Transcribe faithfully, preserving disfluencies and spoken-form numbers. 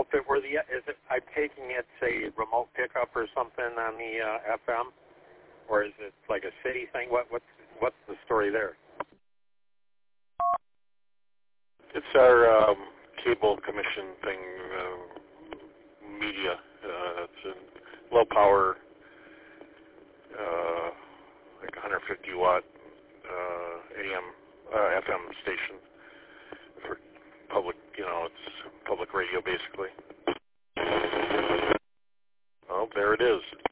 it were the, is it, I'm taking it, say, remote pickup or something on the uh, F M, or is it like a city thing? What, what's, what's the story there? It's our um, cable commission thing, uh, media. Uh, it's a low power, uh, like one hundred fifty watt uh, A M, uh, F M station for public, you know, it's public radio basically. Oh, there it is.